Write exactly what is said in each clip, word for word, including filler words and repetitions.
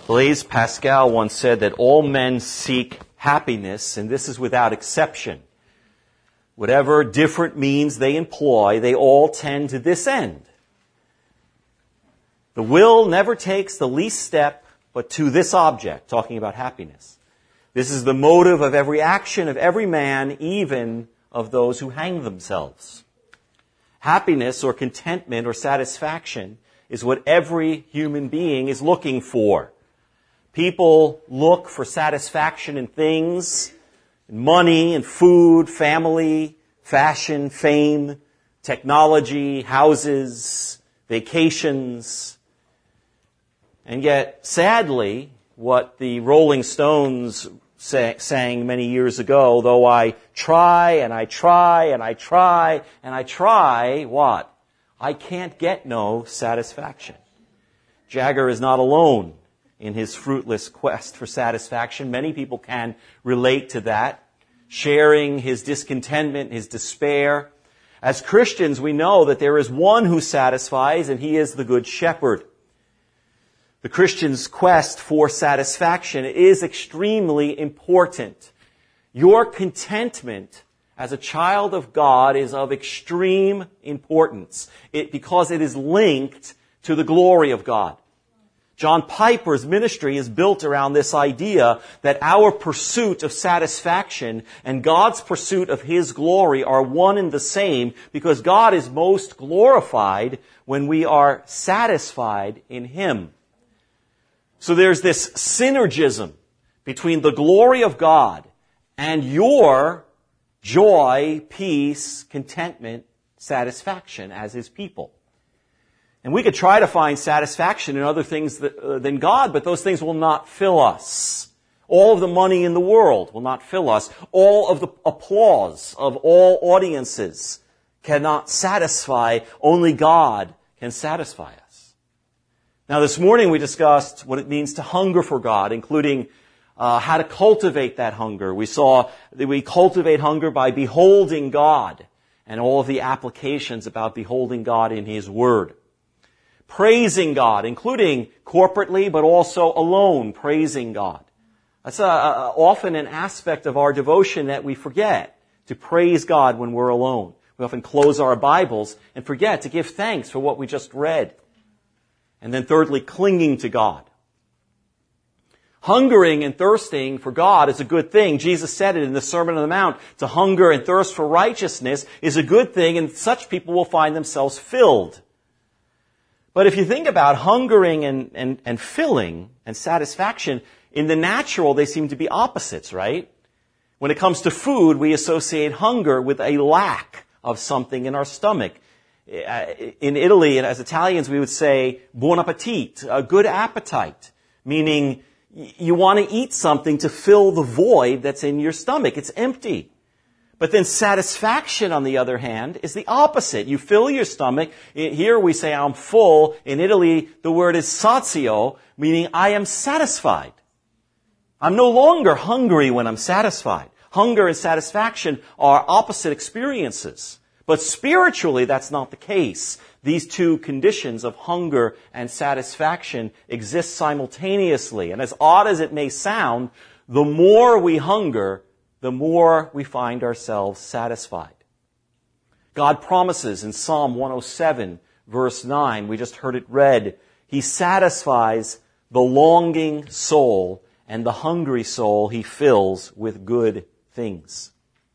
Blaise Pascal once said that all men seek happiness, and this is without exception. Whatever different means they employ, they all tend to this end. The will never takes the least step but to this object, talking about happiness. This is the motive of every action of every man, even of those who hang themselves. Happiness or contentment or satisfaction is what every human being is looking for. People look for satisfaction in things, in money and food, family, fashion, fame, technology, houses, vacations. And yet, sadly, what the Rolling Stones say, sang many years ago, though I try and I try and I try and I try, what? I can't get no satisfaction. Jagger is not alone in his fruitless quest for satisfaction. Many people can relate to that, sharing his discontentment, his despair. As Christians, we know that there is one who satisfies, and he is the Good Shepherd. The Christian's quest for satisfaction is extremely important. Your contentment as a child of God is of extreme importance it, because it is linked to the glory of God. John Piper's ministry is built around this idea that our pursuit of satisfaction and God's pursuit of His glory are one and the same, because God is most glorified when we are satisfied in Him. So there's this synergism between the glory of God and your joy, peace, contentment, satisfaction as His people. And we could try to find satisfaction in other things that, uh, than God, but those things will not fill us. All of the money in the world will not fill us. All of the applause of all audiences cannot satisfy. Only God can satisfy us. Now, this morning we discussed what it means to hunger for God, including uh, how to cultivate that hunger. We saw that we cultivate hunger by beholding God and all of the applications about beholding God in His Word. Praising God, including corporately, but also alone, praising God. That's a, a, often an aspect of our devotion that we forget, to praise God when we're alone. We often close our Bibles and forget to give thanks for what we just read. And then thirdly, clinging to God. Hungering and thirsting for God is a good thing. Jesus said it in the Sermon on the Mount. To hunger and thirst for righteousness is a good thing, and such people will find themselves filled. But if you think about hungering and, and, and filling and satisfaction, in the natural, they seem to be opposites, right? When it comes to food, we associate hunger with a lack of something in our stomach. In Italy, and as Italians, we would say buon appetit, a good appetite, meaning you want to eat something to fill the void that's in your stomach. It's empty. But then satisfaction, on the other hand, is the opposite. You fill your stomach. Here we say, I'm full. In Italy, the word is sazio, meaning I am satisfied. I'm no longer hungry when I'm satisfied. Hunger and satisfaction are opposite experiences. But spiritually, that's not the case. These two conditions of hunger and satisfaction exist simultaneously. And as odd as it may sound, the more we hunger, the more we find ourselves satisfied. God promises in Psalm one oh seven, verse nine, we just heard it read, He satisfies the longing soul, and the hungry soul He fills with good things.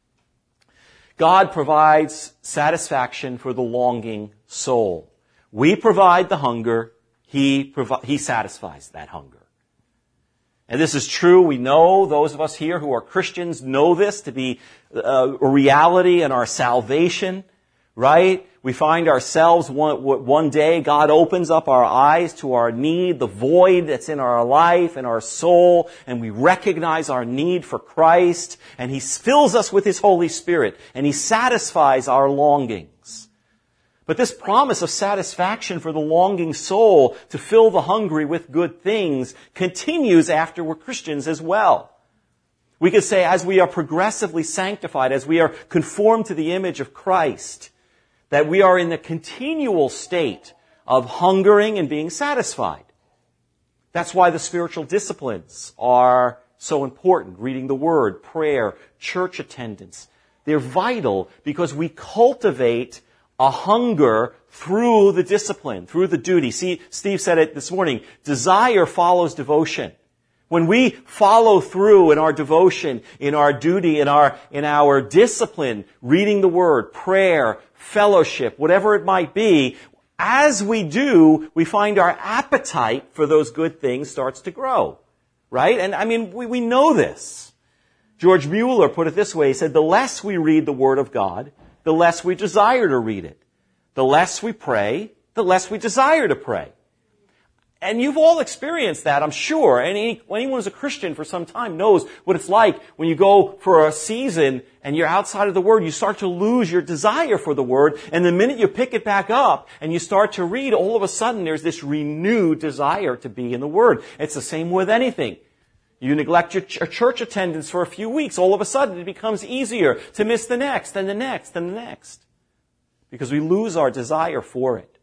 God provides satisfaction for the longing soul. We provide the hunger, He provi- He satisfies that hunger. And this is true. We know, those of us here who are Christians know this to be a reality in our salvation, right? We find ourselves one, one day, God opens up our eyes to our need, the void that's in our life and our soul, and we recognize our need for Christ, and He fills us with His Holy Spirit, and He satisfies our longings. But this promise of satisfaction for the longing soul to fill the hungry with good things continues after we're Christians as well. We could say as we are progressively sanctified, as we are conformed to the image of Christ, that we are in the continual state of hungering and being satisfied. That's why the spiritual disciplines are so important. Reading the Word, prayer, church attendance. They're vital because we cultivate a hunger through the discipline, through the duty. See, Steve said it this morning. Desire follows devotion. When we follow through in our devotion, in our duty, in our, in our discipline, reading the Word, prayer, fellowship, whatever it might be, as we do, we find our appetite for those good things starts to grow. Right? And I mean, we, we know this. George Mueller put it this way. He said, the less we read the Word of God, the less we desire to read it. The less we pray, the less we desire to pray. And you've all experienced that, I'm sure. And any, anyone who's a Christian for some time knows what it's like when you go for a season and you're outside of the Word, you start to lose your desire for the Word. And the minute you pick it back up and you start to read, all of a sudden there's this renewed desire to be in the Word. It's the same with anything. You neglect your ch- church attendance for a few weeks, all of a sudden it becomes easier to miss the next and the next and the next. Because we lose our desire for it.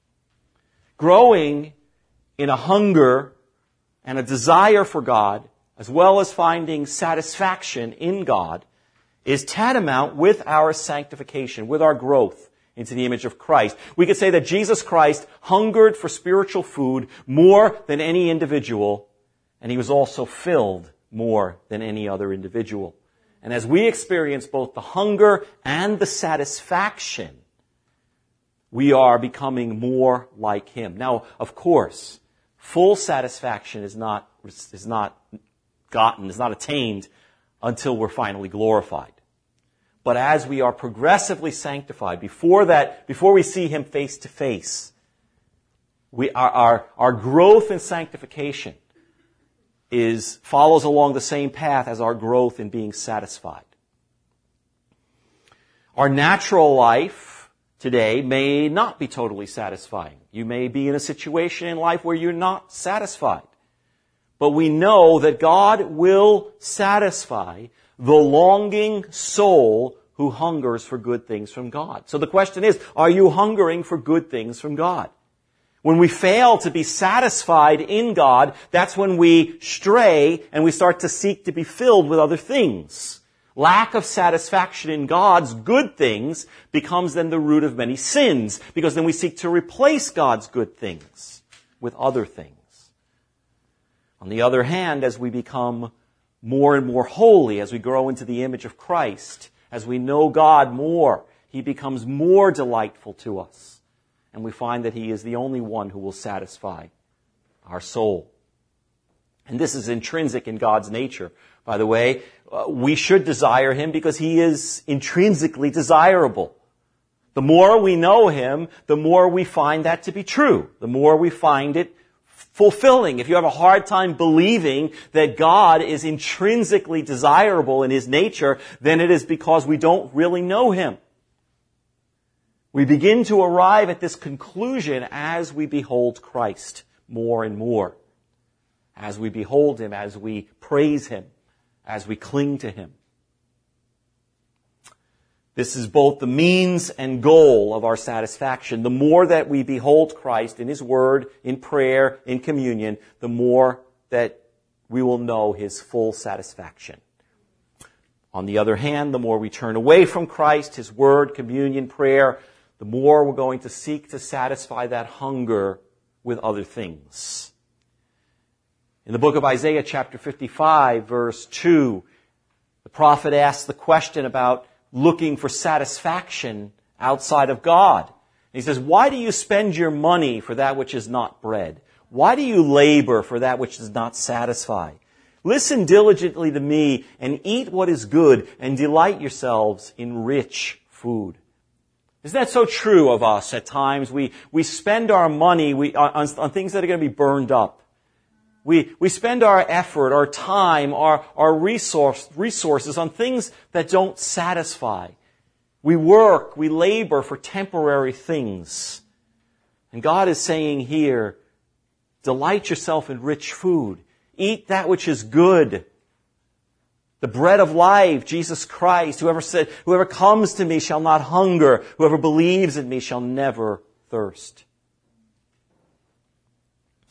Growing in a hunger and a desire for God, as well as finding satisfaction in God, is tantamount with our sanctification, with our growth into the image of Christ. We could say that Jesus Christ hungered for spiritual food more than any individual, and he was also filled more than any other individual. And as we experience both the hunger and the satisfaction, we are becoming more like him. Now, of course, full satisfaction is not, is not gotten, is not attained until we're finally glorified. But as we are progressively sanctified, before that, before we see him face to face, we, our, our, our growth in sanctification is, follows along the same path as our growth in being satisfied. Our natural life today may not be totally satisfying. You may be in a situation in life where you're not satisfied. But we know that God will satisfy the longing soul who hungers for good things from God. So the question is, are you hungering for good things from God? When we fail to be satisfied in God, that's when we stray and we start to seek to be filled with other things. Lack of satisfaction in God's good things becomes then the root of many sins, because then we seek to replace God's good things with other things. On the other hand, as we become more and more holy, as we grow into the image of Christ, as we know God more, he becomes more delightful to us. And we find that he is the only one who will satisfy our soul. And this is intrinsic in God's nature. By the way, uh, we should desire him because he is intrinsically desirable. The more we know him, the more we find that to be true. The more we find it fulfilling. If you have a hard time believing that God is intrinsically desirable in his nature, then it is because we don't really know him. We begin to arrive at this conclusion as we behold Christ more and more. As we behold him, as we praise him, as we cling to him. This is both the means and goal of our satisfaction. The more that we behold Christ in his word, in prayer, in communion, the more that we will know his full satisfaction. On the other hand, the more we turn away from Christ, his word, communion, prayer, the more we're going to seek to satisfy that hunger with other things. In the book of Isaiah, chapter fifty-five, verse two, the prophet asks the question about looking for satisfaction outside of God. He says, why do you spend your money for that which is not bread? Why do you labor for that which does not satisfy? Listen diligently to me and eat what is good and delight yourselves in rich food. Isn't that so true of us at times? We, we spend our money we, on, on things that are going to be burned up. We, we spend our effort, our time, our, our resource, resources on things that don't satisfy. We work, we labor for temporary things. And God is saying here, delight yourself in rich food. Eat that which is good. The bread of life, Jesus Christ, whoever said, whoever comes to me shall not hunger. Whoever believes in me shall never thirst.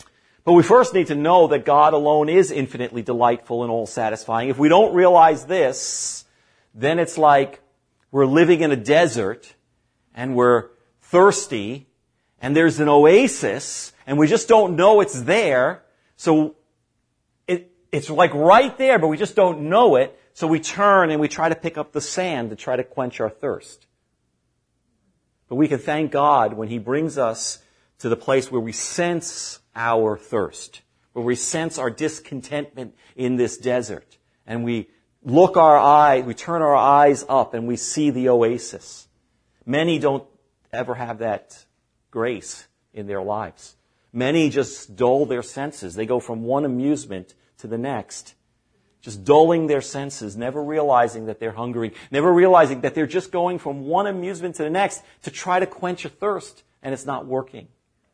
But we first need to know that God alone is infinitely delightful and all-satisfying. If we don't realize this, then it's like we're living in a desert and we're thirsty and there's an oasis and we just don't know it's there. So it, it's like right there, but we just don't know it. So we turn and we try to pick up the sand to try to quench our thirst. But we can thank God when He brings us to the place where we sense our thirst, where we sense our discontentment in this desert, and we look our eye, we turn our eyes up and we see the oasis. Many don't ever have that grace in their lives. Many just dull their senses. They go from one amusement to the next, just dulling their senses, never realizing that they're hungry, never realizing that they're just going from one amusement to the next to try to quench a thirst, and it's not working.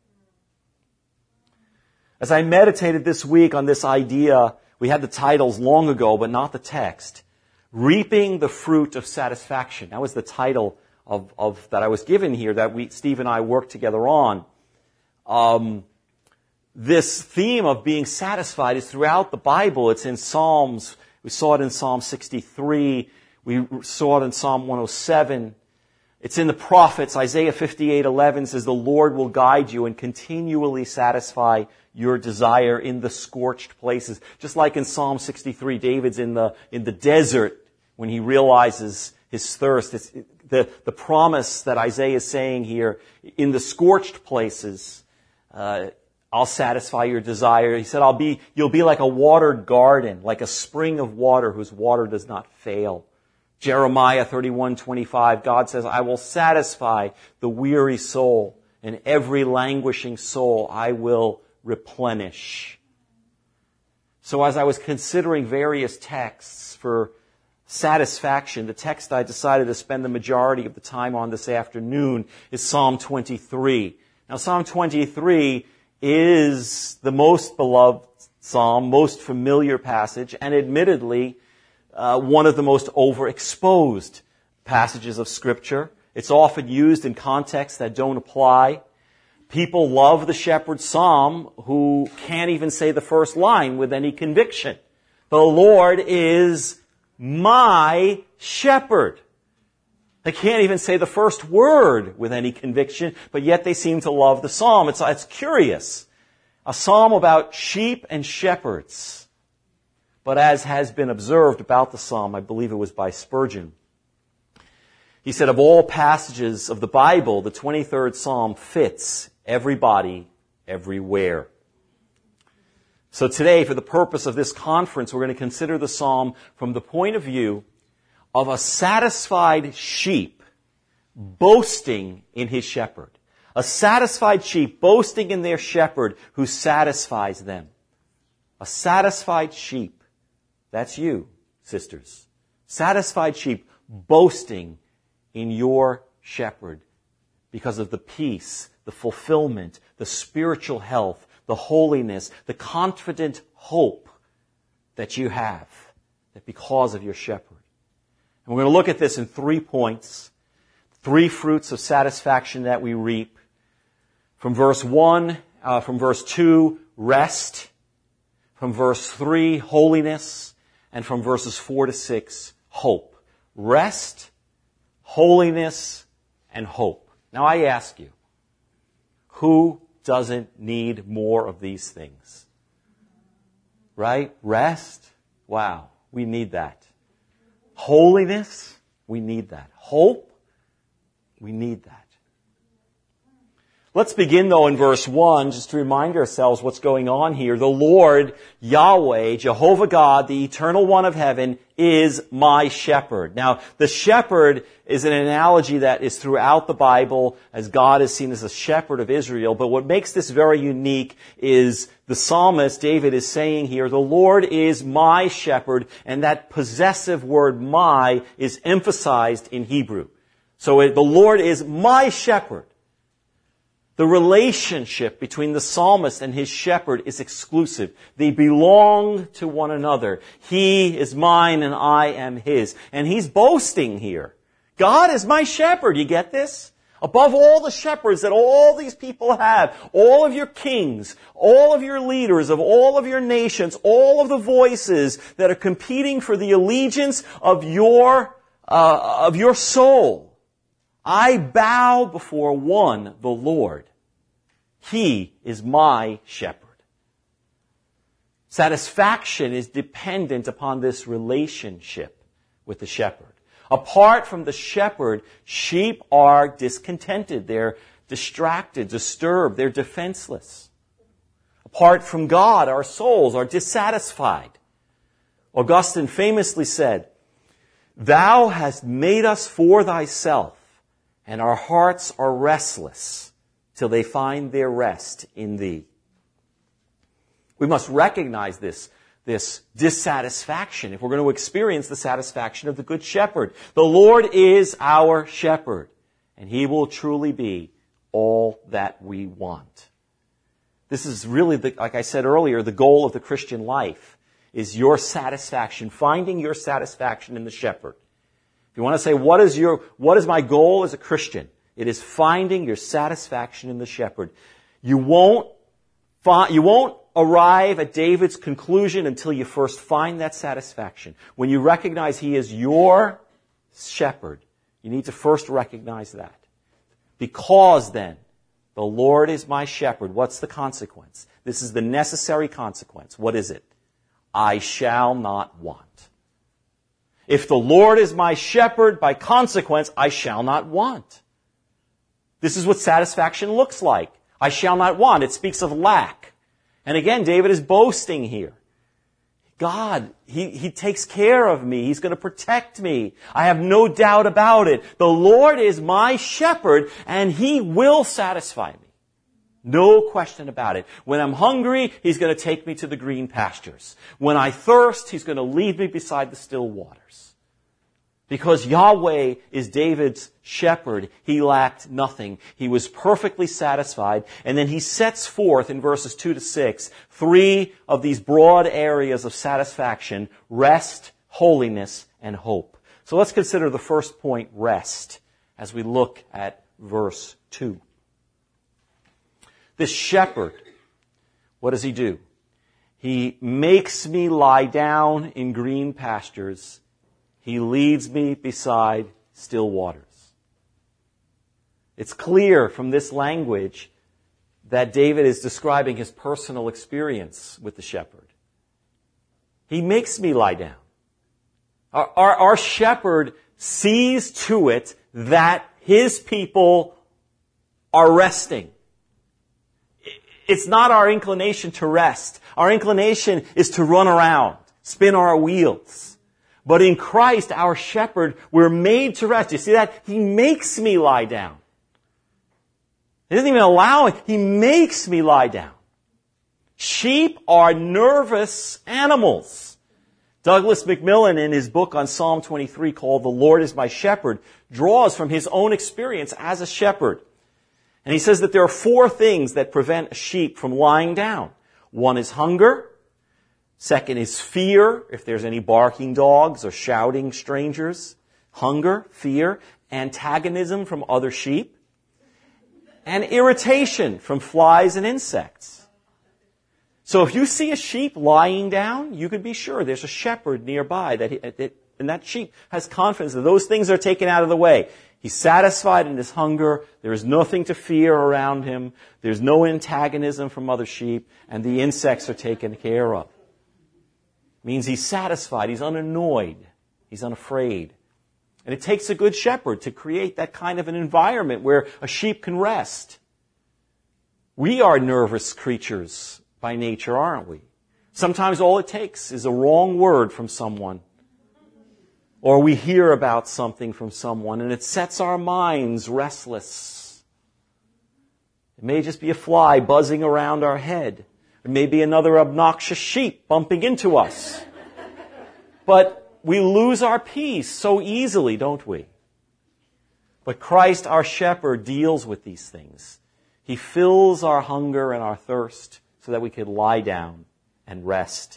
As I meditated this week on this idea, we had the titles long ago, but not the text. Reaping the Fruit of Satisfaction. That was the title of, of that I was given here that we, Steve and I worked together on. Um, this theme of being satisfied is throughout the Bible. It's in Psalms. We saw it in Psalm sixty-three. We saw it in Psalm one oh seven. It's in the prophets. Isaiah fifty-eight eleven says, "The Lord will guide you and continually satisfy your desire in the scorched places." Just like in Psalm sixty-three, David's in the in the desert when he realizes his thirst. It's the, the promise that Isaiah is saying here, in the scorched places, uh, I'll satisfy your desire. He said, I'll be, you'll be like a watered garden, like a spring of water whose water does not fail. Jeremiah thirty-one twenty-five, God says, I will satisfy the weary soul, and every languishing soul I will replenish. So as I was considering various texts for satisfaction, the text I decided to spend the majority of the time on this afternoon is Psalm twenty-three. Now Psalm twenty-three is the most beloved psalm, most familiar passage, and admittedly, uh, one of the most overexposed passages of Scripture. It's often used in contexts that don't apply. People love the shepherd's psalm who can't even say the first line with any conviction. The Lord is my shepherd. They can't even say the first word with any conviction, but yet they seem to love the psalm. It's, it's curious. A psalm about sheep and shepherds. But as has been observed about the psalm, I believe it was by Spurgeon, he said, of all passages of the Bible, the twenty-third Psalm fits everybody, everywhere. So today, for the purpose of this conference, we're going to consider the Psalm from the point of view of a satisfied sheep boasting in his shepherd. A satisfied sheep boasting in their shepherd who satisfies them. A satisfied sheep. That's you, sisters. Satisfied sheep boasting in your shepherd because of the peace, the fulfillment, the spiritual health, the holiness, the confident hope that you have, that because of your shepherd. And we're going to look at this in three points, three fruits of satisfaction that we reap. From verse one, uh, from verse two, rest. From verse three, holiness. And from verses four to six, hope. Rest, holiness, and hope. Now I ask you, who doesn't need more of these things? Right? Rest? Wow, we need that. Holiness? We need that. Hope? We need that. Let's begin, though, in verse one, just to remind ourselves what's going on here. The Lord, Yahweh, Jehovah God, the Eternal One of Heaven, is my shepherd. Now, the shepherd is an analogy that is throughout the Bible, as God is seen as the shepherd of Israel. But what makes this very unique is the psalmist, David, is saying here, the Lord is my shepherd, and that possessive word, my, is emphasized in Hebrew. So it, the Lord is my shepherd. The relationship between the psalmist and his shepherd is exclusive. They belong to one another. He is mine and I am his. And he's boasting here. God is my shepherd. You get this? Above all the shepherds that all these people have, all of your kings, all of your leaders of all of your nations, all of the voices that are competing for the allegiance of your, uh, of your soul, I bow before one, the Lord. He is my shepherd. Satisfaction is dependent upon this relationship with the shepherd. Apart from the shepherd, sheep are discontented. They're distracted, disturbed. They're defenseless. Apart from God, our souls are dissatisfied. Augustine famously said, "Thou hast made us for thyself, and our hearts are restless till they find their rest in thee." We must recognize this, this dissatisfaction if we're going to experience the satisfaction of the Good Shepherd. The Lord is our shepherd, and He will truly be all that we want. This is really, the, like I said earlier, the goal of the Christian life is your satisfaction, finding your satisfaction in the shepherd. If you want to say, what is your, what is my goal as a Christian? It is finding your satisfaction in the shepherd. You won't find, you won't arrive at David's conclusion until you first find that satisfaction. When you recognize He is your shepherd, you need to first recognize that. Because then, the Lord is my shepherd. What's the consequence? This is the necessary consequence. What is it? I shall not want. If the Lord is my shepherd, by consequence, I shall not want. This is what satisfaction looks like. I shall not want. It speaks of lack. And again, David is boasting here. God, He, He takes care of me. He's going to protect me. I have no doubt about it. The Lord is my shepherd, and He will satisfy me. No question about it. When I'm hungry, He's going to take me to the green pastures. When I thirst, He's going to lead me beside the still waters. Because Yahweh is David's shepherd, he lacked nothing. He was perfectly satisfied. And then he sets forth in verses two to six, three of these broad areas of satisfaction: rest, holiness, and hope. So let's consider the first point, rest, as we look at verse two. This shepherd, what does he do? He makes me lie down in green pastures. He leads me beside still waters. It's clear from this language that David is describing his personal experience with the shepherd. He makes me lie down. Our, our, our shepherd sees to it that his people are resting. It's not our inclination to rest. Our inclination is to run around, spin our wheels. But in Christ, our shepherd, we're made to rest. You see that? He makes me lie down. He doesn't even allow it. He makes me lie down. Sheep are nervous animals. Douglas McMillan, in his book on Psalm twenty-three called "The Lord is My Shepherd," draws from his own experience as a shepherd. And he says that there are four things that prevent a sheep from lying down. One is hunger. Second is fear, if there's any barking dogs or shouting strangers. Hunger, fear, antagonism from other sheep, and irritation from flies and insects. So if you see a sheep lying down, you can be sure there's a shepherd nearby, that he, that, and that sheep has confidence that those things are taken out of the way. He's satisfied in his hunger. There is nothing to fear around him. There's no antagonism from other sheep, and the insects are taken care of. Means he's satisfied, he's unannoyed, he's unafraid. And it takes a good shepherd to create that kind of an environment where a sheep can rest. We are nervous creatures by nature, aren't we? Sometimes all it takes is a wrong word from someone. Or we hear about something from someone and it sets our minds restless. It may just be a fly buzzing around our head. It may be another obnoxious sheep bumping into us. But we lose our peace so easily, don't we? But Christ, our shepherd, deals with these things. He fills our hunger and our thirst so that we could lie down and rest.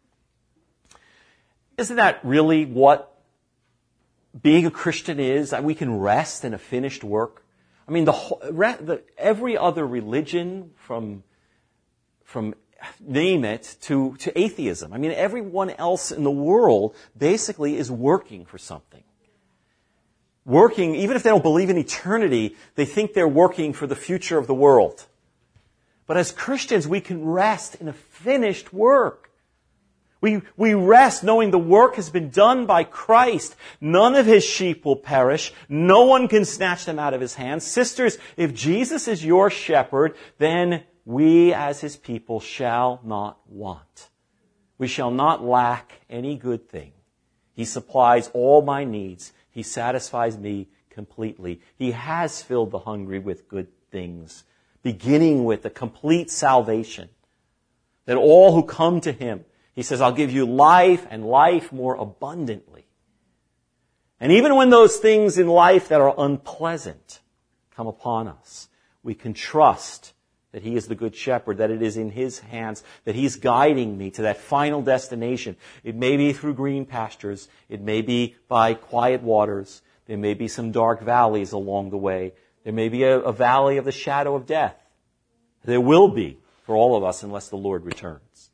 Isn't that really what being a Christian is? That we can rest in a finished work? I mean, the, whole, the every other religion from from name it to to atheism. I mean, everyone else in the world basically is working for something. Working, even if they don't believe in eternity, they think they're working for the future of the world. But as Christians, we can rest in a finished work. We, we rest knowing the work has been done by Christ. None of His sheep will perish. No one can snatch them out of His hands. Sisters, if Jesus is your shepherd, then we as His people shall not want. We shall not lack any good thing. He supplies all my needs. He satisfies me completely. He has filled the hungry with good things, beginning with the complete salvation. That all who come to Him, He says, I'll give you life and life more abundantly. And even when those things in life that are unpleasant come upon us, we can trust that He is the Good Shepherd, that it is in His hands, that He's guiding me to that final destination. It may be through green pastures. It may be by quiet waters. There may be some dark valleys along the way. There may be a, a valley of the shadow of death. There will be for all of us unless the Lord returns.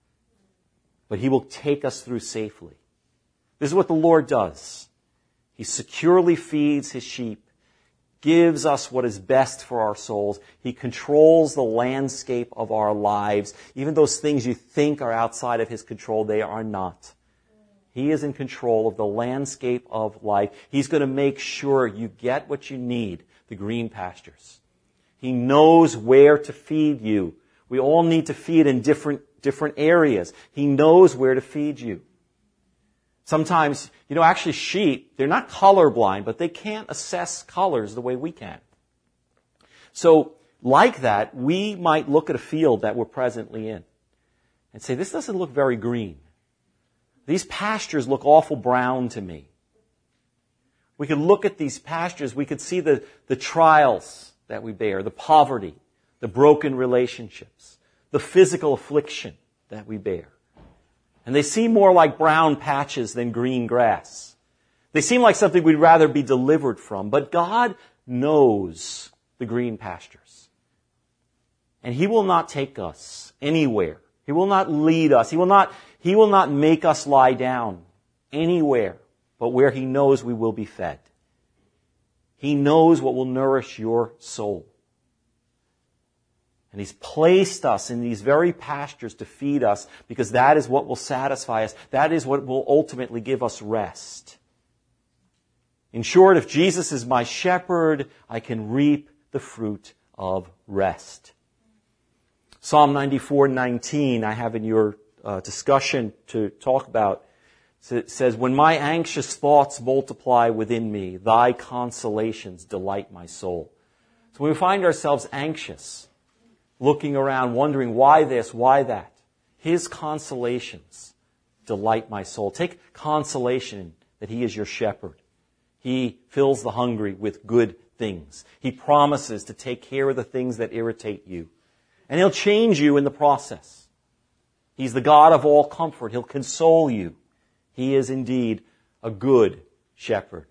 But He will take us through safely. This is what the Lord does. He securely feeds His sheep, gives us what is best for our souls. He controls the landscape of our lives. Even those things you think are outside of His control, they are not. He is in control of the landscape of life. He's going to make sure you get what you need, the green pastures. He knows where to feed you. We all need to feed in different, different areas. He knows where to feed you. Sometimes, you know, actually sheep, they're not colorblind, but they can't assess colors the way we can. So, like that, we might look at a field that we're presently in and say, this doesn't look very green. These pastures look awful brown to me. We could look at these pastures, we could see the, the trials that we bear, the poverty, the broken relationships, the physical affliction that we bear. And they seem more like brown patches than green grass. They seem like something we'd rather be delivered from. But God knows the green pastures. And He will not take us anywhere. He will not lead us. He will not, He will not make us lie down anywhere but where He knows we will be fed. He knows what will nourish your soul. And He's placed us in these very pastures to feed us because that is what will satisfy us. That is what will ultimately give us rest. In short, if Jesus is my shepherd, I can reap the fruit of rest. Psalm ninety-four nineteen, I have in your uh, discussion to talk about, it says, when my anxious thoughts multiply within me, thy consolations delight my soul. So when we find ourselves anxious, looking around, wondering why this, why that, His consolations delight my soul. Take consolation that He is your shepherd. He fills the hungry with good things. He promises to take care of the things that irritate you. And He'll change you in the process. He's the God of all comfort. He'll console you. He is indeed a good shepherd.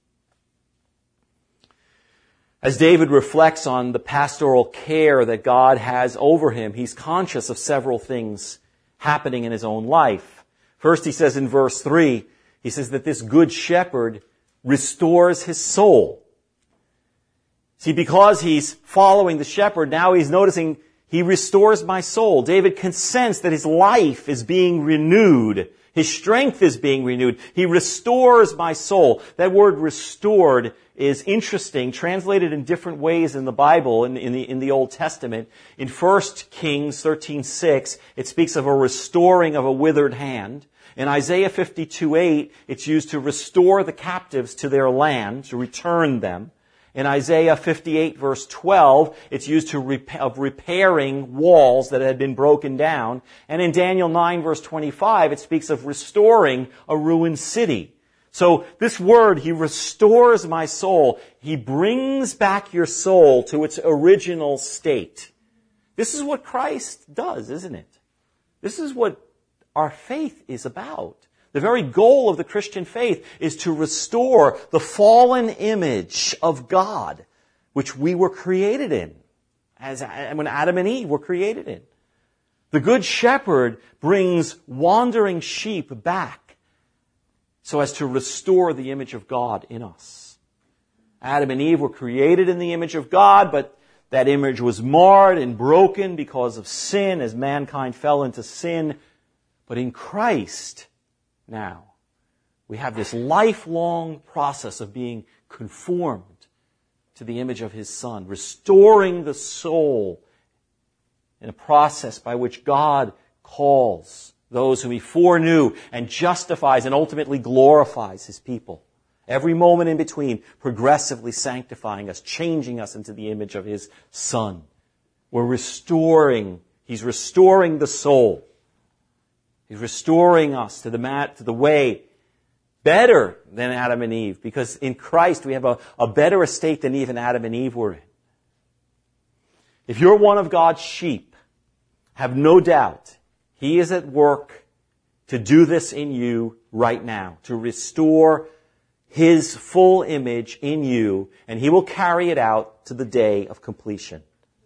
As David reflects on the pastoral care that God has over him, he's conscious of several things happening in his own life. First, he says in verse three, he says that this good shepherd restores his soul. See, because he's following the shepherd, now he's noticing he restores my soul. David can sense that his life is being renewed. His strength is being renewed. He restores my soul. That word restored is interesting, translated in different ways in the Bible, in, in the in the Old Testament. In First Kings thirteen six, it speaks of a restoring of a withered hand. In Isaiah fifty-two eight, it's used to restore the captives to their land, to return them. In Isaiah fifty-eight verse twelve, it's used to rep- of repairing walls that had been broken down. And in Daniel nine verse twenty-five, it speaks of restoring a ruined city. So this word, He restores my soul. He brings back your soul to its original state. This is what Christ does, isn't it? This is what our faith is about. The very goal of the Christian faith is to restore the fallen image of God which we were created in, as when Adam and Eve were created in. The Good Shepherd brings wandering sheep back so as to restore the image of God in us. Adam and Eve were created in the image of God, but that image was marred and broken because of sin as mankind fell into sin. But in Christ, now, we have this lifelong process of being conformed to the image of His Son, restoring the soul in a process by which God calls those whom He foreknew and justifies and ultimately glorifies His people. Every moment in between, progressively sanctifying us, changing us into the image of His Son. We're restoring, He's restoring the soul. He's restoring us to the mat, to the way better than Adam and Eve, because in Christ we have a, a better estate than even Adam and Eve were in. If you're one of God's sheep, have no doubt He is at work to do this in you right now, to restore His full image in you, and He will carry it out to the day of completion.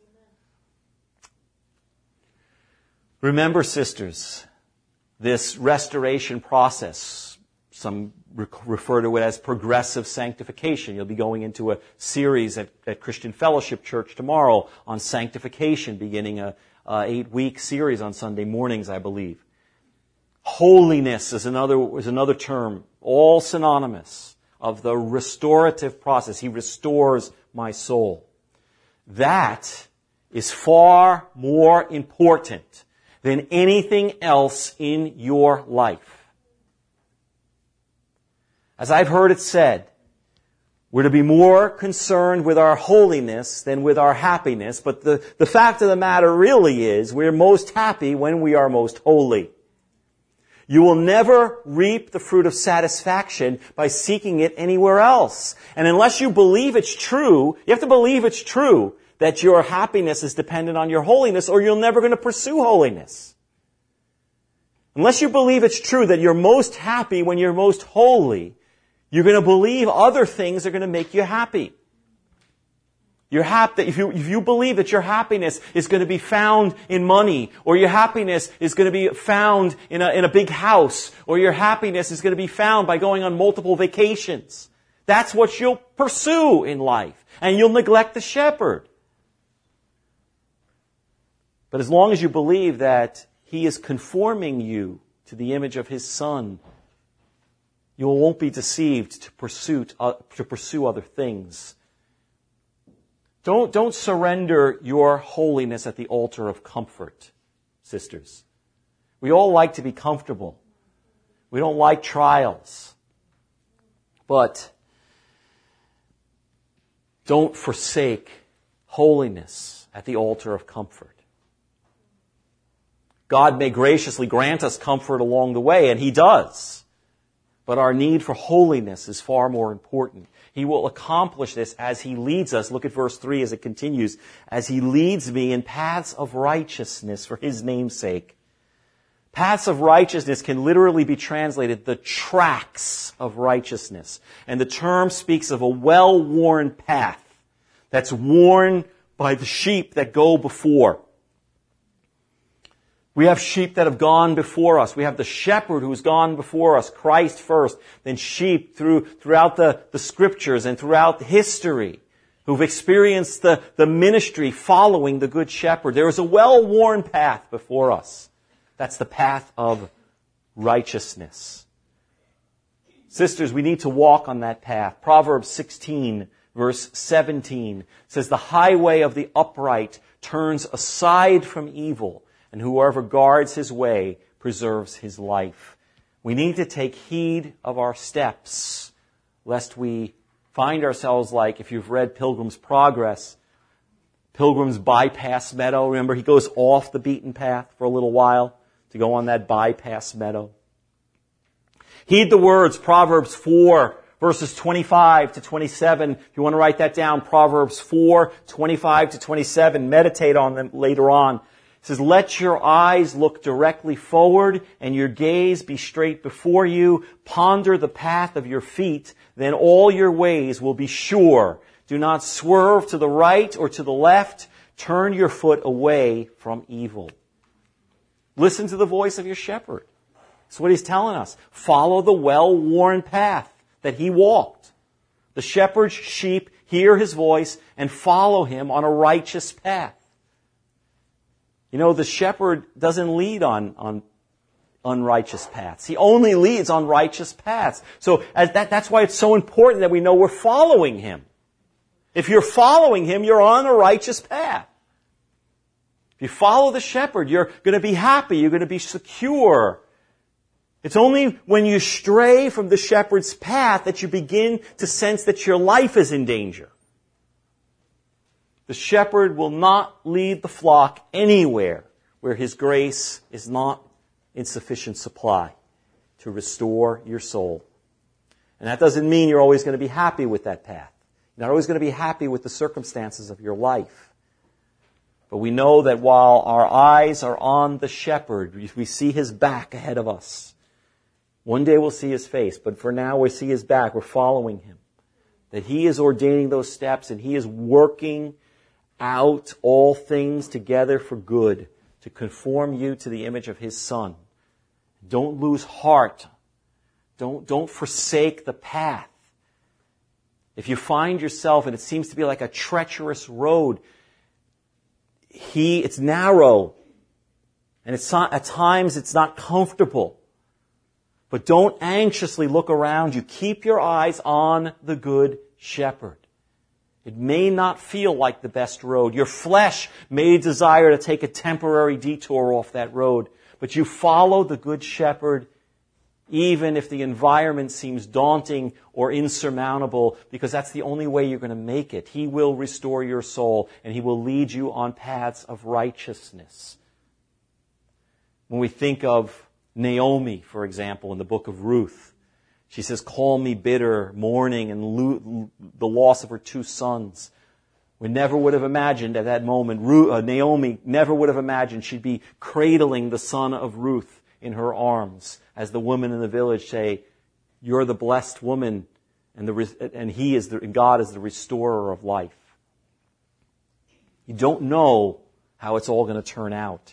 Remember, sisters, this restoration process, some refer to it as progressive sanctification. You'll be going into a series at, at Christian Fellowship Church tomorrow on sanctification, beginning a, a eight-week series on Sunday mornings, I believe. Holiness is another, is another term, all synonymous, of the restorative process. He restores my soul. That is far more important than anything else in your life. As I've heard it said, we're to be more concerned with our holiness than with our happiness, but the, the fact of the matter really is we're most happy when we are most holy. You will never reap the fruit of satisfaction by seeking it anywhere else. And unless you believe it's true, you have to believe it's true that your happiness is dependent on your holiness, or you're never going to pursue holiness. Unless you believe it's true that you're most happy when you're most holy, you're going to believe other things are going to make you happy. You're happy, if you, if you believe that your happiness is going to be found in money, or your happiness is going to be found in a, in a big house, or your happiness is going to be found by going on multiple vacations, that's what you'll pursue in life. And you'll neglect the shepherd. But as long as you believe that He is conforming you to the image of His Son, you won't be deceived to pursue, uh, to pursue other things. Don't, don't surrender your holiness at the altar of comfort, sisters. We all like to be comfortable. We don't like trials. But don't forsake holiness at the altar of comfort. God may graciously grant us comfort along the way, and He does. But our need for holiness is far more important. He will accomplish this as He leads us. Look at verse three as it continues. As He leads me in paths of righteousness for His name's sake. Paths of righteousness can literally be translated the tracks of righteousness. And the term speaks of a well-worn path that's worn by the sheep that go before. We have sheep that have gone before us. We have the shepherd who's gone before us, Christ first, then sheep through, throughout the, the scriptures and throughout history who've experienced the, the ministry following the good shepherd. There is a well-worn path before us. That's the path of righteousness. Sisters, we need to walk on that path. Proverbs sixteen, verse seventeen says, "The highway of the upright turns aside from evil, and whoever guards his way preserves his life." We need to take heed of our steps, lest we find ourselves like, if you've read Pilgrim's Progress, Pilgrim's bypass meadow. Remember, he goes off the beaten path for a little while to go on that bypass meadow. Heed the words, Proverbs four, verses twenty-five to twenty-seven. If you want to write that down, Proverbs four, twenty-five to twenty-seven. Meditate on them later on. It says, "Let your eyes look directly forward and your gaze be straight before you. Ponder the path of your feet, then all your ways will be sure. Do not swerve to the right or to the left. Turn your foot away from evil. Listen to the voice of your shepherd. That's what he's telling us. Follow the well-worn path that he walked. The shepherd's sheep hear his voice and follow him on a righteous path. You know, the shepherd doesn't lead on, on unrighteous paths. He only leads on righteous paths. So as that, that's why it's so important that we know we're following him. If you're following him, you're on a righteous path. If you follow the shepherd, you're going to be happy. You're going to be secure. It's only when you stray from the shepherd's path that you begin to sense that your life is in danger. The shepherd will not lead the flock anywhere where his grace is not in sufficient supply to restore your soul. And that doesn't mean you're always going to be happy with that path. You're not always going to be happy with the circumstances of your life. But we know that while our eyes are on the shepherd, we see his back ahead of us. One day we'll see his face, but for now we see his back. We're following him. That he is ordaining those steps and he is working out all things together for good to conform you to the image of his Son. Don't lose heart. Don't, don't forsake the path. If you find yourself, and it seems to be like a treacherous road, he, it's narrow, and it's not, at times it's not comfortable. But don't anxiously look around you. Keep your eyes on the Good Shepherd. It may not feel like the best road. Your flesh may desire to take a temporary detour off that road. But you follow the Good Shepherd even if the environment seems daunting or insurmountable, because that's the only way you're going to make it. He will restore your soul, and he will lead you on paths of righteousness. When we think of Naomi, for example, in the book of Ruth, she says, call me bitter, mourning, and lo- the loss of her two sons. We never would have imagined at that moment, Ruth, uh, Naomi never would have imagined she'd be cradling the son of Ruth in her arms as the women in the village say, you're the blessed woman, and, the, and he is the, and God is the restorer of life. You don't know how it's all going to turn out.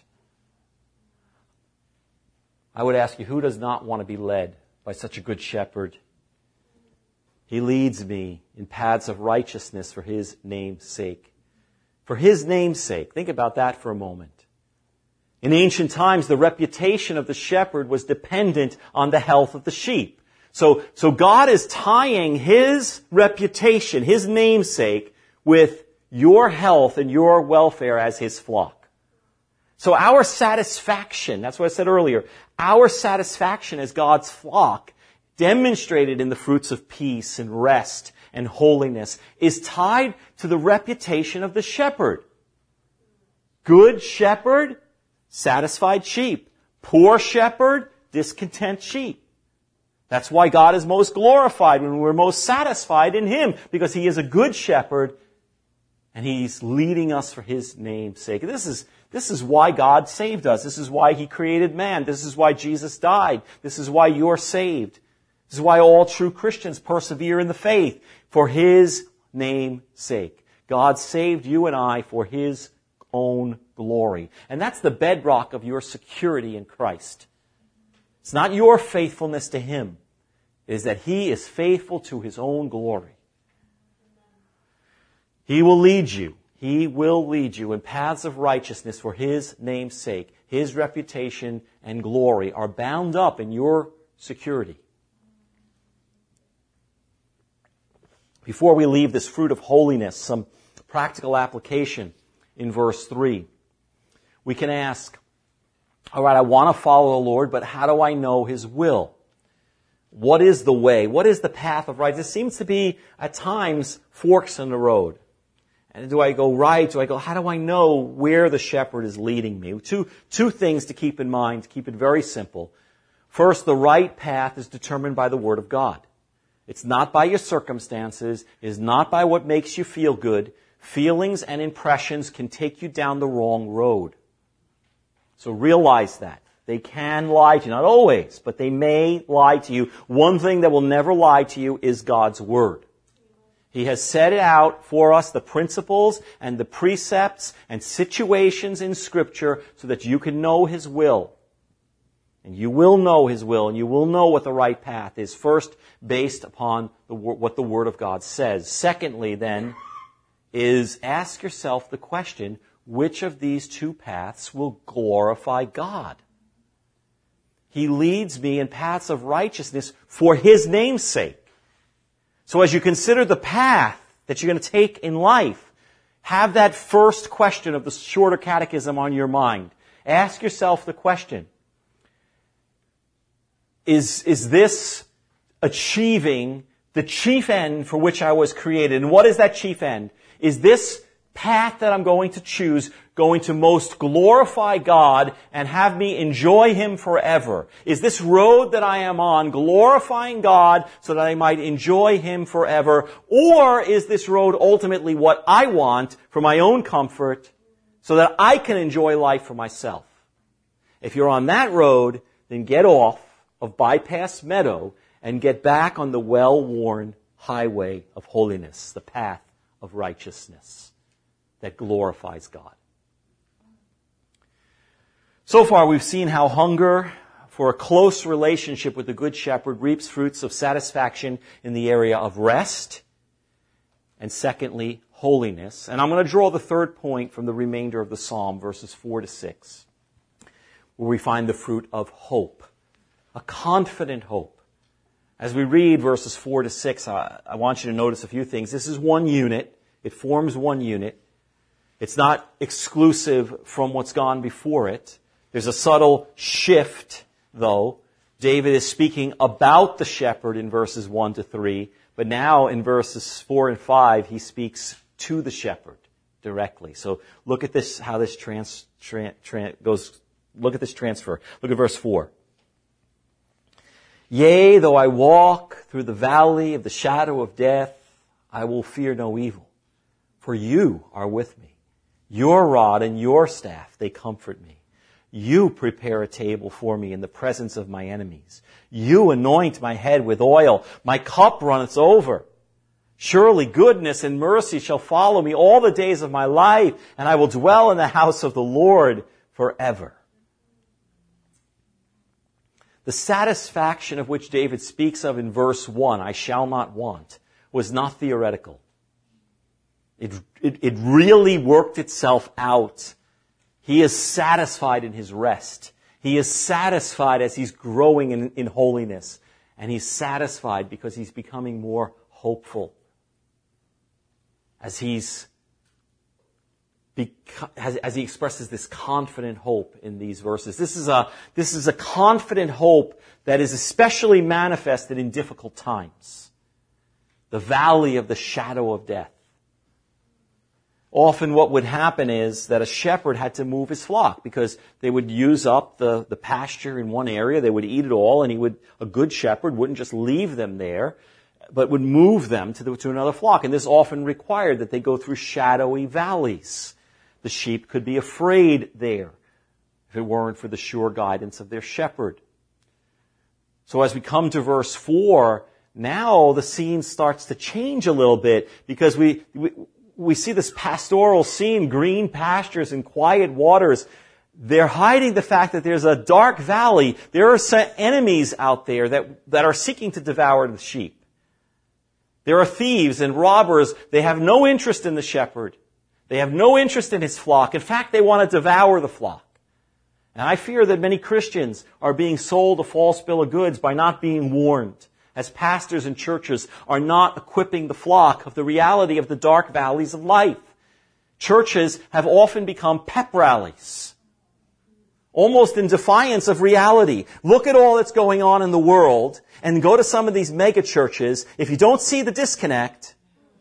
I would ask you, who does not want to be led by such a good shepherd? He leads me in paths of righteousness for his name's sake. For his name's sake. Think about that for a moment. In ancient times, the reputation of the shepherd was dependent on the health of the sheep. So, so God is tying his reputation, his namesake, with your health and your welfare as his flock. So our satisfaction, that's what I said earlier, our satisfaction as God's flock, demonstrated in the fruits of peace and rest and holiness, is tied to the reputation of the shepherd. Good shepherd, satisfied sheep. Poor shepherd, discontent sheep. That's why God is most glorified when we're most satisfied in him, because he is a good shepherd and he's leading us for his name's sake. This is, this is why God saved us. This is why he created man. This is why Jesus died. This is why you're saved. This is why all true Christians persevere in the faith, for his name's sake. God saved you and I for his own glory. And that's the bedrock of your security in Christ. It's not your faithfulness to him. It is that he is faithful to his own glory. He will lead you. He will lead you in paths of righteousness for his name's sake. His reputation and glory are bound up in your security. Before we leave this fruit of holiness, some practical application in verse three. We can ask, all right, I want to follow the Lord, but how do I know his will? What is the way? What is the path of righteousness? It seems to be, at times, forks in the road. And do I go right? Do I go, how do I know where the shepherd is leading me? Two, two things to keep in mind, to keep it very simple. First, the right path is determined by the Word of God. It's not by your circumstances. It is not by what makes you feel good. Feelings and impressions can take you down the wrong road. So realize that. They can lie to you. Not always, but they may lie to you. One thing that will never lie to you is God's Word. He has set out for us the principles and the precepts and situations in Scripture so that you can know His will. And you will know His will, and you will know what the right path is. First, based upon the, what the Word of God says. Secondly, then, is ask yourself the question, which of these two paths will glorify God? He leads me in paths of righteousness for His name's sake. So as you consider the path that you're going to take in life, have that first question of the shorter catechism on your mind. Ask yourself the question, is, is this achieving the chief end for which I was created? And what is that chief end? Is this path that I'm going to choose going to most glorify God and have me enjoy Him forever? Is this road that I am on glorifying God so that I might enjoy Him forever? Or is this road ultimately what I want for my own comfort so that I can enjoy life for myself? If you're on that road, then get off of Bypass Meadow and get back on the well-worn highway of holiness, the path of righteousness that glorifies God. So far, we've seen how hunger for a close relationship with the Good Shepherd reaps fruits of satisfaction in the area of rest, and secondly, holiness. And I'm going to draw the third point from the remainder of the psalm, verses four to six, where we find the fruit of hope, a confident hope. As we read verses four to six, I, I want you to notice a few things. This is one unit. It forms one unit. It's not exclusive from what's gone before it. There's a subtle shift, though. David is speaking about the shepherd in verses one to three, but now in verses four and five, he speaks to the shepherd directly. So look at this, how this trans, tran, tran, goes. Look at this transfer. Look at verse four. Yea, though I walk through the valley of the shadow of death, I will fear no evil, for you are with me. Your rod and your staff, they comfort me. You prepare a table for me in the presence of my enemies. You anoint my head with oil. My cup runneth over. Surely goodness and mercy shall follow me all the days of my life, and I will dwell in the house of the Lord forever. The satisfaction of which David speaks of in verse one, I shall not want, was not theoretical. It, it, it really worked itself out. He is satisfied in his rest. He is satisfied as he's growing in, in holiness. And he's satisfied because he's becoming more hopeful. As he's As, as he expresses this confident hope in these verses. This is a, this is a confident hope that is especially manifested in difficult times. The valley of the shadow of death. Often what would happen is that a shepherd had to move his flock because they would use up the, the pasture in one area, they would eat it all, and he would, a good shepherd wouldn't just leave them there, but would move them to, the, to another flock. And this often required that they go through shadowy valleys. The sheep could be afraid there if it weren't for the sure guidance of their shepherd. So as we come to verse four, now the scene starts to change a little bit because we, we, we see this pastoral scene, green pastures and quiet waters. They're hiding the fact that there's a dark valley. There are enemies out there that, that are seeking to devour the sheep. There are thieves and robbers. They have no interest in the shepherd. They have no interest in his flock. In fact, they want to devour the flock. And I fear that many Christians are being sold a false bill of goods by not being warned, as pastors and churches are not equipping the flock of the reality of the dark valleys of life. Churches have often become pep rallies, almost in defiance of reality. Look at all that's going on in the world and go to some of these mega churches. If you don't see the disconnect,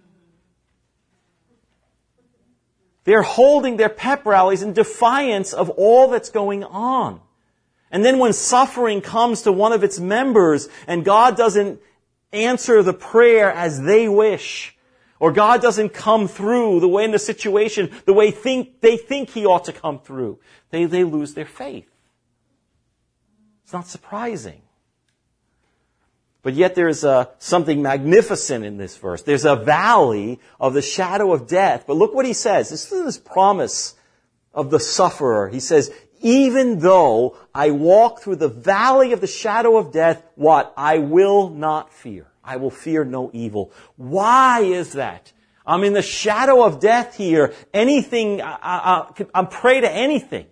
they're holding their pep rallies in defiance of all that's going on. And then when suffering comes to one of its members and God doesn't answer the prayer as they wish, or God doesn't come through the way in the situation, the way think, they think He ought to come through, they, they lose their faith. It's not surprising. But yet there's uh, something magnificent in this verse. There's a valley of the shadow of death. But look what he says. This is this promise of the sufferer. He says, even though I walk through the valley of the shadow of death, what? I will not fear. I will fear no evil. Why is that? I'm in the shadow of death here. Anything, I, I, I'm prey to anything.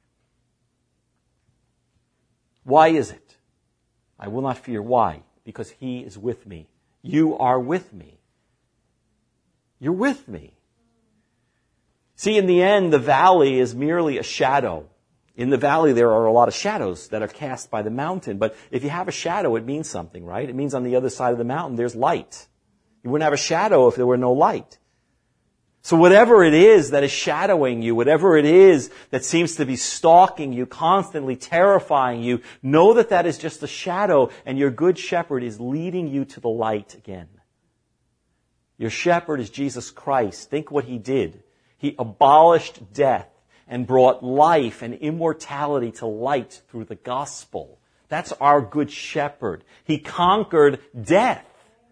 Why is it? I will not fear. Why? Because He is with me. You are with me. You're with me. See, in the end, the valley is merely a shadow. In the valley, there are a lot of shadows that are cast by the mountain. But if you have a shadow, it means something, right? It means on the other side of the mountain, there's light. You wouldn't have a shadow if there were no light. So whatever it is that is shadowing you, whatever it is that seems to be stalking you, constantly terrifying you, know that that is just a shadow, and your good shepherd is leading you to the light again. Your shepherd is Jesus Christ. Think what He did. He abolished death and brought life and immortality to light through the gospel. That's our good shepherd. He conquered death.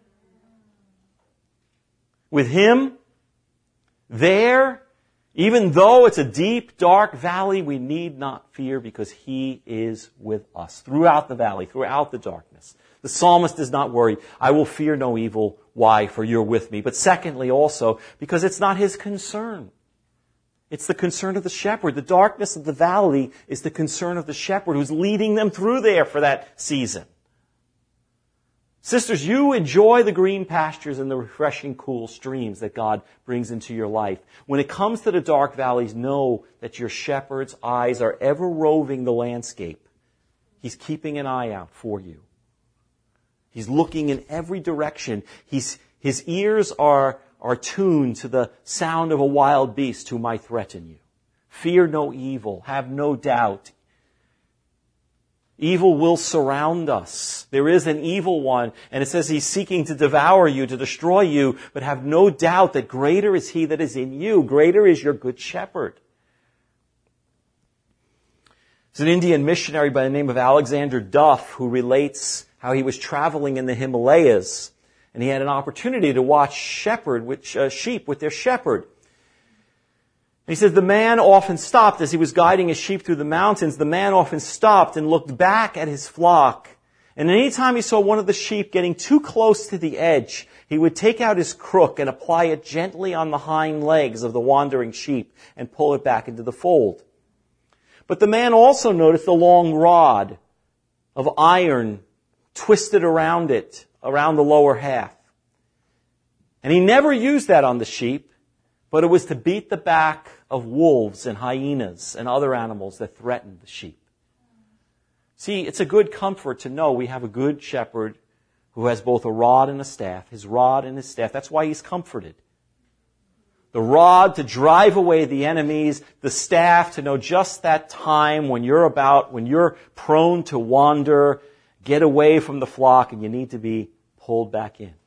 With Him, there, even though it's a deep, dark valley, we need not fear because He is with us throughout the valley, throughout the darkness. The psalmist does not worry. I will fear no evil. Why? For you're with me. But secondly, also, because it's not his concern. It's the concern of the shepherd. The darkness of the valley is the concern of the shepherd who's leading them through there for that season. Sisters, you enjoy the green pastures and the refreshing, cool streams that God brings into your life. When it comes to the dark valleys, know that your shepherd's eyes are ever roving the landscape. He's keeping an eye out for you. He's looking in every direction. He's, his ears are, are tuned to the sound of a wild beast who might threaten you. Fear no evil. Have no doubt. Evil will surround us. There is an evil one, and it says he's seeking to devour you, to destroy you, but have no doubt that greater is he that is in you. Greater is your good shepherd. There's an Indian missionary by the name of Alexander Duff who relates how he was traveling in the Himalayas, and he had an opportunity to watch shepherd with, uh, sheep with their shepherd. And he says the man often stopped as he was guiding his sheep through the mountains. The man often stopped and looked back at his flock. And any time he saw one of the sheep getting too close to the edge, he would take out his crook and apply it gently on the hind legs of the wandering sheep and pull it back into the fold. But the man also noticed the long rod of iron twisted around it, around the lower half. And he never used that on the sheep, but it was to beat the back of wolves and hyenas and other animals that threatened the sheep. See, it's a good comfort to know we have a good shepherd who has both a rod and a staff, his rod and his staff. That's why he's comforted. The rod to drive away the enemies, the staff to know just that time when you're about, when you're prone to wander, get away from the flock, and you need to be pulled back in.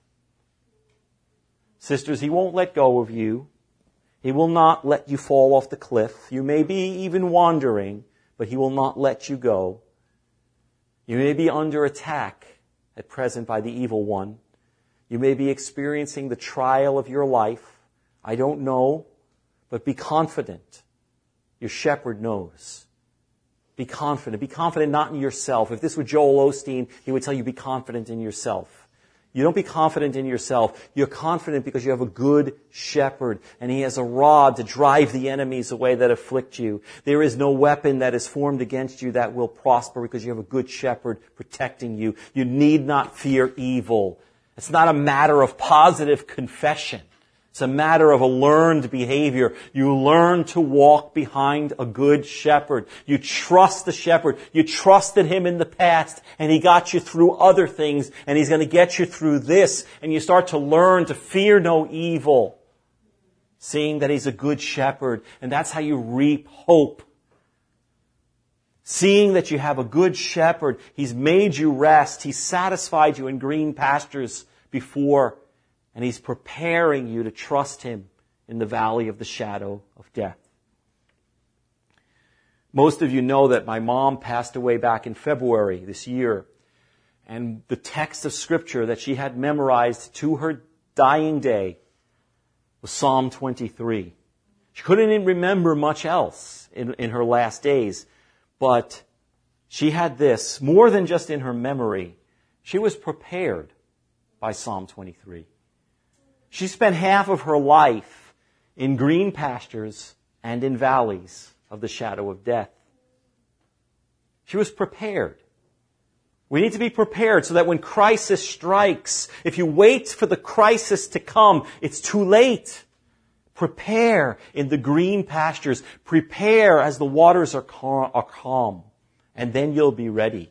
Sisters, he won't let go of you. He will not let you fall off the cliff. You may be even wandering, but he will not let you go. You may be under attack at present by the evil one. You may be experiencing the trial of your life. I don't know, but be confident. Your shepherd knows. Be confident. Be confident not in yourself. If this were Joel Osteen, he would tell you be confident in yourself. You don't be confident in yourself. You're confident because you have a good shepherd, and he has a rod to drive the enemies away that afflict you. There is no weapon that is formed against you that will prosper because you have a good shepherd protecting you. You need not fear evil. It's not a matter of positive confession. It's a matter of a learned behavior. You learn to walk behind a good shepherd. You trust the shepherd. You trusted him in the past, and he got you through other things, and he's going to get you through this, and you start to learn to fear no evil, seeing that he's a good shepherd, and that's how you reap hope. Seeing that you have a good shepherd, he's made you rest, he's satisfied you in green pastures before, and he's preparing you to trust him in the valley of the shadow of death. Most of you know that my mom passed away back in February this year. And the text of Scripture that she had memorized to her dying day was Psalm twenty-three. She couldn't even remember much else in, in her last days, but she had this, more than just in her memory. She was prepared by Psalm twenty-three. She spent half of her life in green pastures and in valleys of the shadow of death. She was prepared. We need to be prepared so that when crisis strikes, if you wait for the crisis to come, it's too late. Prepare in the green pastures. Prepare as the waters are calm, and then you'll be ready.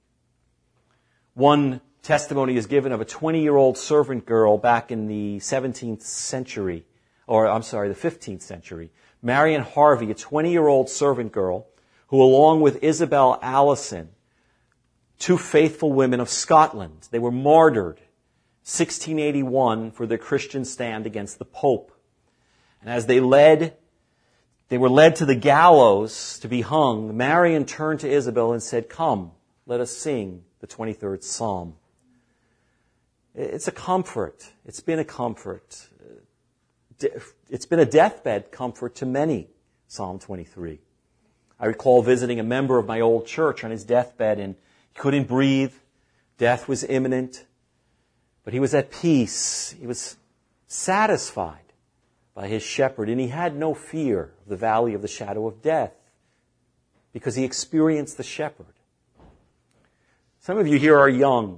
One testimony is given of a twenty-year-old servant girl back in the seventeenth century, or I'm sorry, the fifteenth century. Marion Harvey, a twenty-year-old servant girl, who along with Isabel Allison, two faithful women of Scotland, they were martyred sixteen eighty-one for their Christian stand against the Pope. And as they led, they were led to the gallows to be hung, Marion turned to Isabel and said, "Come, let us sing the twenty-third Psalm." It's a comfort. It's been a comfort. It's been a deathbed comfort to many, Psalm twenty-three. I recall visiting a member of my old church on his deathbed, and he couldn't breathe. Death was imminent. But he was at peace. He was satisfied by his shepherd, and he had no fear of the valley of the shadow of death because he experienced the shepherd. Some of you here are young,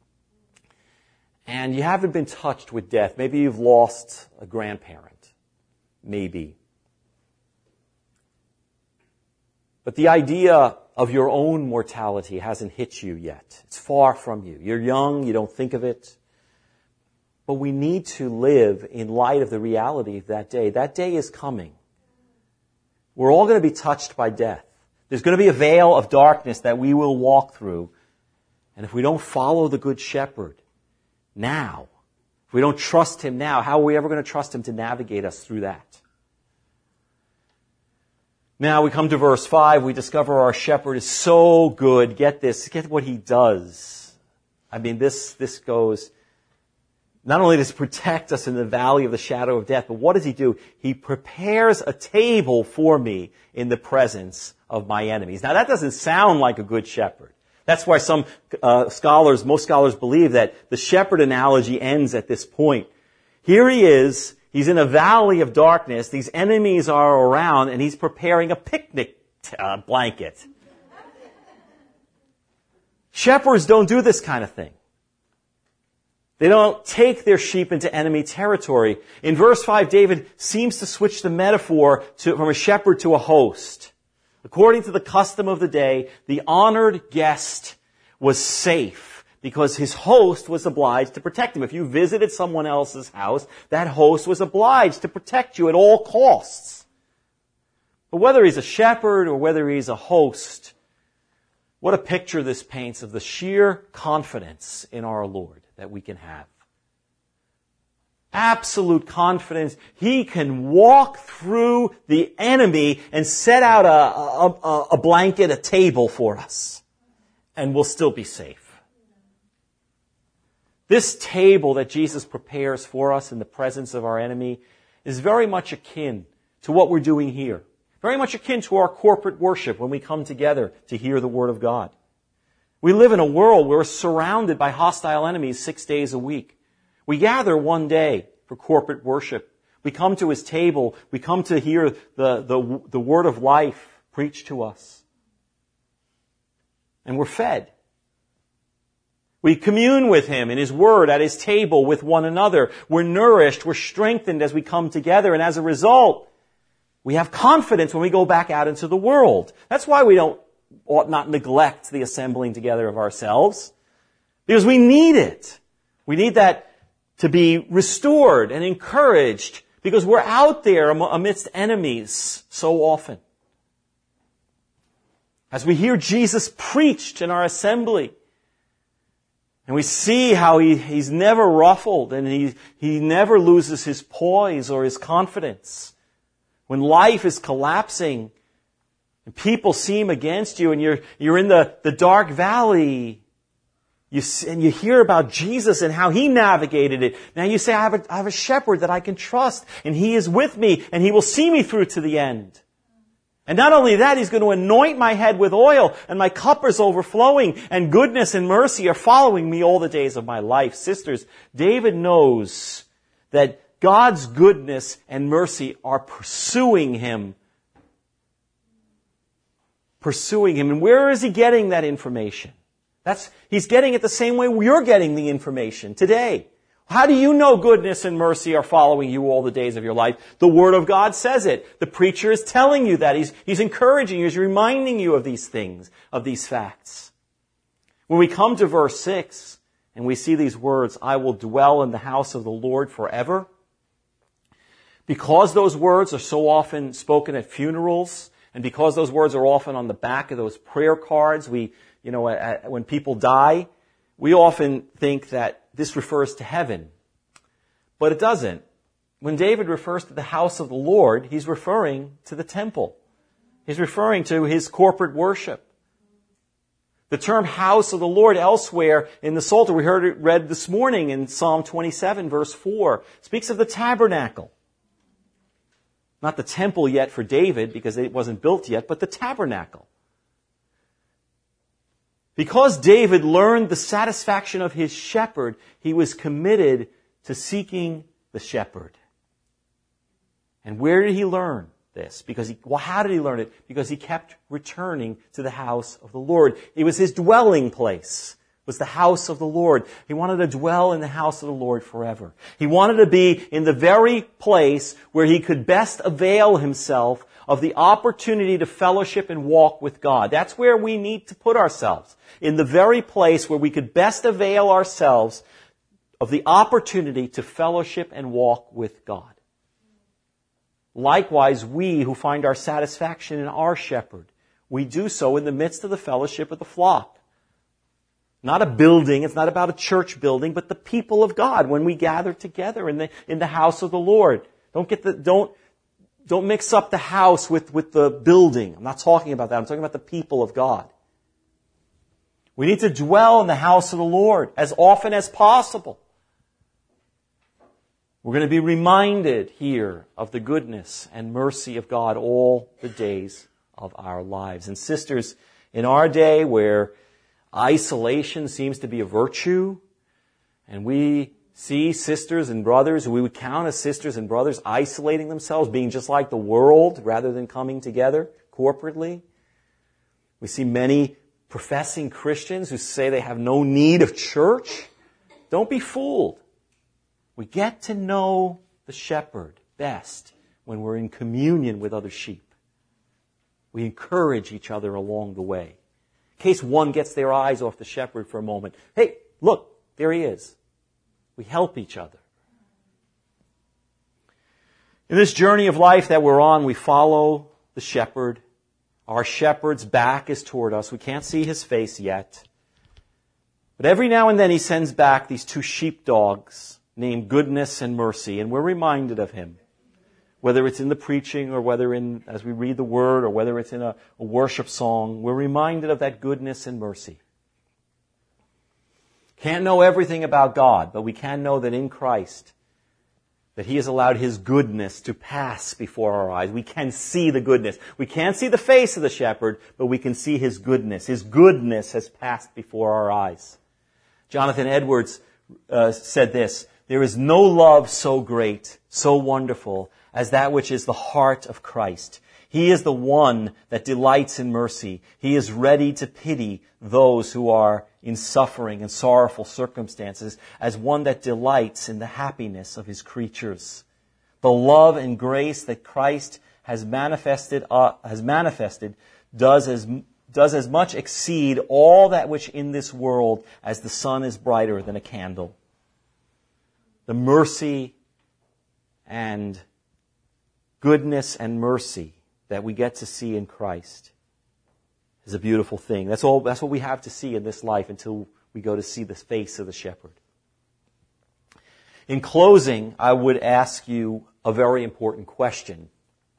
and you haven't been touched with death. Maybe you've lost a grandparent. Maybe. But the idea of your own mortality hasn't hit you yet. It's far from you. You're young, you don't think of it. But we need to live in light of the reality of that day. That day is coming. We're all going to be touched by death. There's going to be a veil of darkness that we will walk through. And if we don't follow the Good Shepherd now, if we don't trust Him now, how are we ever going to trust Him to navigate us through that? Now we come to verse five. We discover our shepherd is so good. Get this. Get what he does. I mean, this, this goes, not only does he protect us in the valley of the shadow of death, but what does he do? He prepares a table for me in the presence of my enemies. Now that doesn't sound like a good shepherd. That's why some uh, scholars, most scholars believe that the shepherd analogy ends at this point. Here he is. He's in a valley of darkness. These enemies are around, and he's preparing a picnic uh, blanket. Shepherds don't do this kind of thing. They don't take their sheep into enemy territory. In verse five, David seems to switch the metaphor to, from a shepherd to a host. According to the custom of the day, the honored guest was safe because his host was obliged to protect him. If you visited someone else's house, that host was obliged to protect you at all costs. But whether he's a shepherd or whether he's a host, what a picture this paints of the sheer confidence in our Lord that we can have. Absolute confidence. He can walk through the enemy and set out a, a, a blanket, a table for us, and we'll still be safe. This table that Jesus prepares for us in the presence of our enemy is very much akin to what we're doing here. Very much akin to our corporate worship when we come together to hear the Word of God. We live in a world where we're surrounded by hostile enemies six days a week. We gather one day for corporate worship. We come to His table. We come to hear the, the, the Word of life preached to us. And we're fed. We commune with Him in His Word at His table with one another. We're nourished. We're strengthened as we come together. And as a result, we have confidence when we go back out into the world. That's why we don't ought not neglect the assembling together of ourselves. Because we need it. We need that to be restored and encouraged because we're out there amidst enemies so often. As we hear Jesus preached in our assembly, and we see how he, he's never ruffled and he, he never loses his poise or his confidence. When life is collapsing and people seem against you and you're, you're in the, the dark valley, You see, and you hear about Jesus and how he navigated it. Now you say, I have, a, I have a shepherd that I can trust, and he is with me, and he will see me through to the end. And not only that, he's going to anoint my head with oil, and my cup is overflowing, and goodness and mercy are following me all the days of my life. Sisters, David knows that God's goodness and mercy are pursuing him. Pursuing him. And where is he getting that information? That's, he's getting it the same way you're getting the information today. How do you know goodness and mercy are following you all the days of your life? The Word of God says it. The preacher is telling you that. He's, he's encouraging you. He's reminding you of these things, of these facts. When we come to verse six and we see these words, I will dwell in the house of the Lord forever. Because those words are so often spoken at funerals, and because those words are often on the back of those prayer cards, we, you know, when people die, we often think that this refers to heaven. But it doesn't. When David refers to the house of the Lord, he's referring to the temple. He's referring to his corporate worship. The term house of the Lord elsewhere in the Psalter, we heard it read this morning in Psalm twenty-seven, verse four, speaks of the tabernacle. Not the temple yet for David, because it wasn't built yet, but the tabernacle. Because David learned the satisfaction of his shepherd, he was committed to seeking the shepherd. And where did he learn this? Because he, well, how did he learn it? Because he kept returning to the house of the Lord. It was his dwelling place. Was the house of the Lord. He wanted to dwell in the house of the Lord forever. He wanted to be in the very place where he could best avail himself of the opportunity to fellowship and walk with God. That's where we need to put ourselves. In the very place where we could best avail ourselves of the opportunity to fellowship and walk with God. Likewise, we who find our satisfaction in our shepherd, we do so in the midst of the fellowship of the flock. Not a building, it's not about a church building, but the people of God when we gather together in the, in the house of the Lord. Don't get the, don't, don't mix up the house with, with the building. I'm not talking about that. I'm talking about the people of God. We need to dwell in the house of the Lord as often as possible. We're going to be reminded here of the goodness and mercy of God all the days of our lives. And sisters, in our day where isolation seems to be a virtue, and we see sisters and brothers who we would count as sisters and brothers isolating themselves, being just like the world rather than coming together corporately. We see many professing Christians who say they have no need of church. Don't be fooled. We get to know the shepherd best when we're in communion with other sheep. We encourage each other along the way. In case one gets their eyes off the shepherd for a moment. Hey, look, there he is. We help each other. In this journey of life that we're on, we follow the shepherd. Our shepherd's back is toward us. We can't see his face yet. But every now and then he sends back these two sheepdogs named Goodness and Mercy, and we're reminded of him. Whether it's in the preaching or whether in as we read the Word or whether it's in a, a worship song, we're reminded of that goodness and mercy. Can't know everything about God, but we can know that in Christ, that He has allowed His goodness to pass before our eyes. We can see the goodness. We can't see the face of the shepherd, but we can see His goodness. His goodness has passed before our eyes. Jonathan Edwards uh, said this, "There is no love so great, so wonderful, as that which is the heart of Christ. He is the one that delights in mercy. He is ready to pity those who are in suffering and sorrowful circumstances, as one that delights in the happiness of His creatures. The love and grace that Christ has manifested, uh, has manifested does as, does as much exceed all that which in this world as the sun is brighter than a candle." The mercy and goodness and mercy that we get to see in Christ is a beautiful thing. That's all, that's what we have to see in this life until we go to see the face of the shepherd. In closing, I would ask you a very important question.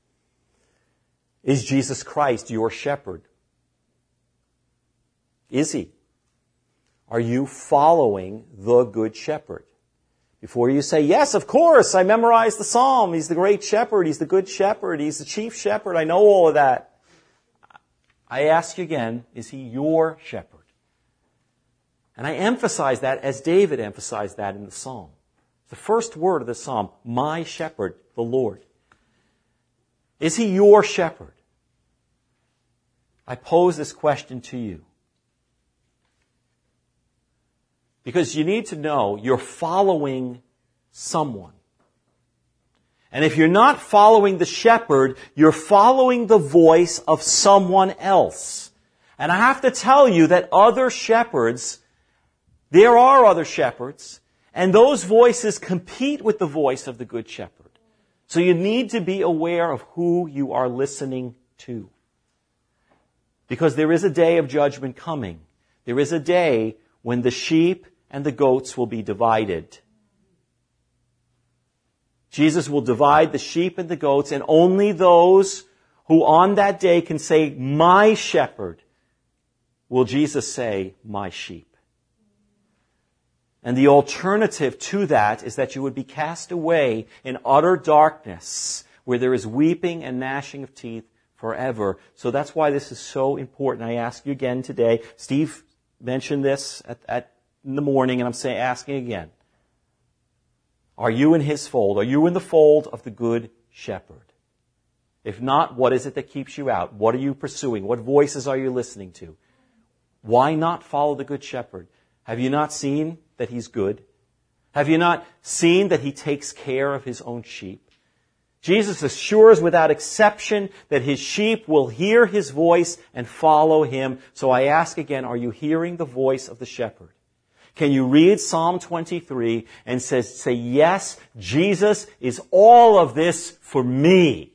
Is Jesus Christ your shepherd? Is He? Are you following the Good Shepherd? Before you say, yes, of course, I memorized the Psalm. He's the great shepherd. He's the good shepherd. He's the chief shepherd. I know all of that. I ask you again, is he your shepherd? And I emphasize that as David emphasized that in the Psalm. The first word of the Psalm, my shepherd, the Lord. Is he your shepherd? I pose this question to you. Because you need to know you're following someone. And if you're not following the shepherd, you're following the voice of someone else. And I have to tell you that other shepherds, there are other shepherds, and those voices compete with the voice of the Good Shepherd. So you need to be aware of who you are listening to. Because there is a day of judgment coming. There is a day when the sheep and the goats will be divided. Jesus will divide the sheep and the goats, and only those who on that day can say, my shepherd, will Jesus say, my sheep. And the alternative to that is that you would be cast away in utter darkness, where there is weeping and gnashing of teeth forever. So that's why this is so important. I ask you again today. Steve mentioned this at, at in the morning, and I'm saying, asking again. Are you in his fold? Are you in the fold of the Good Shepherd? If not, what is it that keeps you out? What are you pursuing? What voices are you listening to? Why not follow the Good Shepherd? Have you not seen that he's good? Have you not seen that he takes care of his own sheep? Jesus assures without exception that his sheep will hear his voice and follow him. So I ask again, are you hearing the voice of the shepherd? Can you read Psalm twenty-three and says, say, yes, Jesus is all of this for me.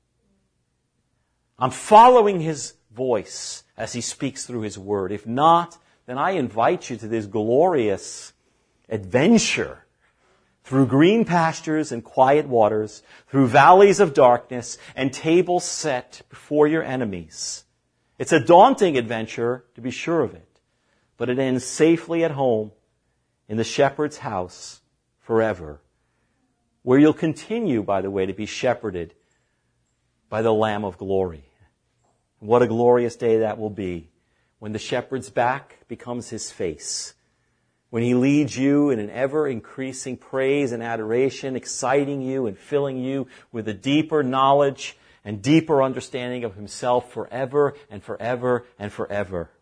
I'm following his voice as he speaks through his word. If not, then I invite you to this glorious adventure through green pastures and quiet waters, through valleys of darkness and tables set before your enemies. It's a daunting adventure, to be sure of it. But it ends safely at home in the shepherd's house forever, where you'll continue, by the way, to be shepherded by the Lamb of glory. What a glorious day that will be when the shepherd's back becomes his face, when he leads you in an ever-increasing praise and adoration, exciting you and filling you with a deeper knowledge and deeper understanding of himself forever and forever and forever.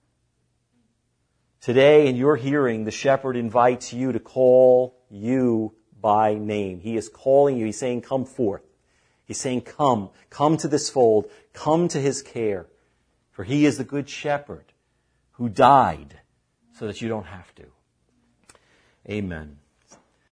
Today, in your hearing, the shepherd invites you to call you by name. He is calling you. He's saying, come forth. He's saying, come. Come to this fold. Come to his care. For he is the good shepherd who died so that you don't have to. Amen.